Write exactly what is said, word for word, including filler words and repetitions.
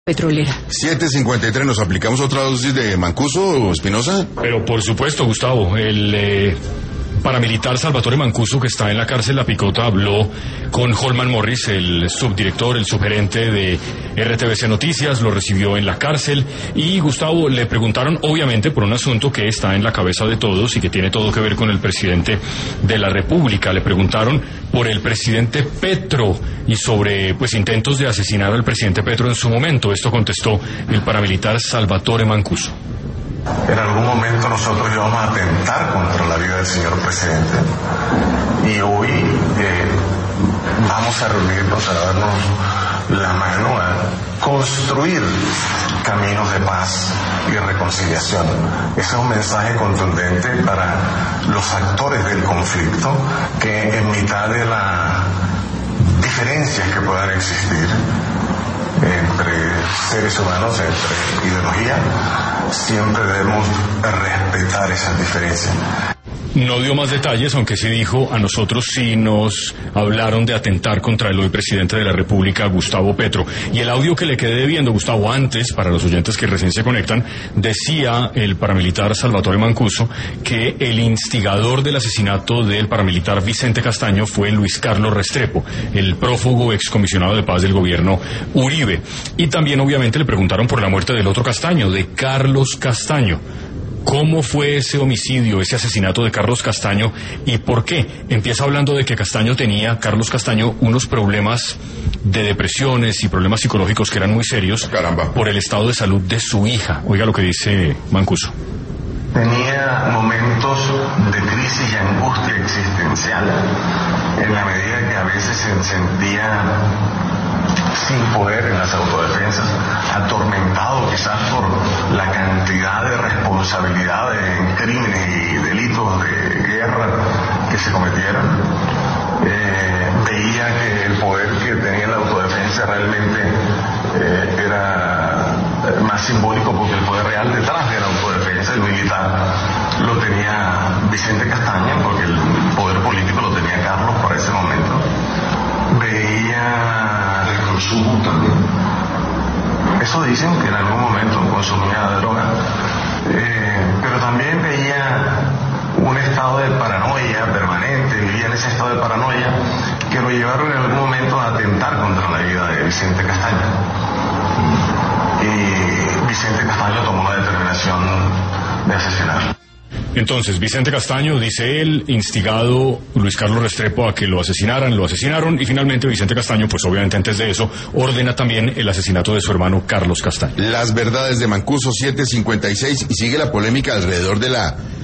Petrolera. siete cincuenta y tres, ¿nos aplicamos otra dosis de Mancuso, Espinosa? Pero por supuesto, Gustavo, el eh, paramilitar Salvatore Mancuso, que está en la cárcel La Picota, habló con Holman Morris, el subdirector, el subgerente de R T V C Noticias, lo recibió en la cárcel y, Gustavo, le preguntaron, obviamente, por un asunto que está en la cabeza de todos y que tiene todo que ver con el presidente de la República. Le preguntaron por el presidente Petro y sobre, pues, intentos de asesinar al presidente Petro en su momento. Esto contestó el paramilitar Salvatore Mancuso. En algún momento nosotros íbamos a atentar contra la vida del señor presidente y hoy eh, vamos a reunirnos, a darnos la mano, a construir caminos de paz y reconciliación. Ese es un mensaje contundente para los actores del conflicto, que en mitad de las diferencias que puedan existir entre seres humanos, entre ideología, siempre debemos respetar esas diferencias. No dio más detalles, aunque sí dijo, a nosotros sí nos hablaron de atentar contra el hoy presidente de la República, Gustavo Petro. Y el audio que le quedé debiendo, Gustavo, antes, para los oyentes que recién se conectan, decía el paramilitar Salvatore Mancuso que el instigador del asesinato del paramilitar Vicente Castaño fue Luis Carlos Restrepo, el prófugo excomisionado de paz del gobierno Uribe. Y también, obviamente, le preguntaron por la muerte del otro Castaño, de Carlos Castaño. ¿Cómo fue ese homicidio, ese asesinato de Carlos Castaño y por qué? Empieza hablando de que Castaño tenía, Carlos Castaño, unos problemas de depresiones y problemas psicológicos que eran muy serios. Caramba. Por el estado de salud de su hija. Oiga lo que dice Mancuso. Tenía momentos de crisis y angustia existencial, en la medida que a veces se sentía sin poder en las autodefensas, atormentado quizás por la cantidad de responsabilidades en crímenes y delitos de guerra que se cometieron. Eh, veía que el poder que tenía la autodefensa realmente eh, era más simbólico, porque el poder real detrás de la autodefensa, el militar, lo tenía Vicente Castaño, porque el poder político lo tenía Carlos para ese momento. Veía el consumo también. Eso dicen, que en algún momento consumía droga. Eh, pero también veía un estado de paranoia permanente, vivía en ese estado de paranoia que lo llevaron en algún momento a atentar contra la vida de Vicente Castaño. Y Vicente Castaño tomó la determinación de asesinarlo. Entonces, Vicente Castaño, dice él, instigado Luis Carlos Restrepo a que lo asesinaran, lo asesinaron, y finalmente Vicente Castaño, pues obviamente antes de eso, ordena también el asesinato de su hermano Carlos Castaño. Las verdades de Mancuso, siete cincuenta y seis, y sigue la polémica alrededor de la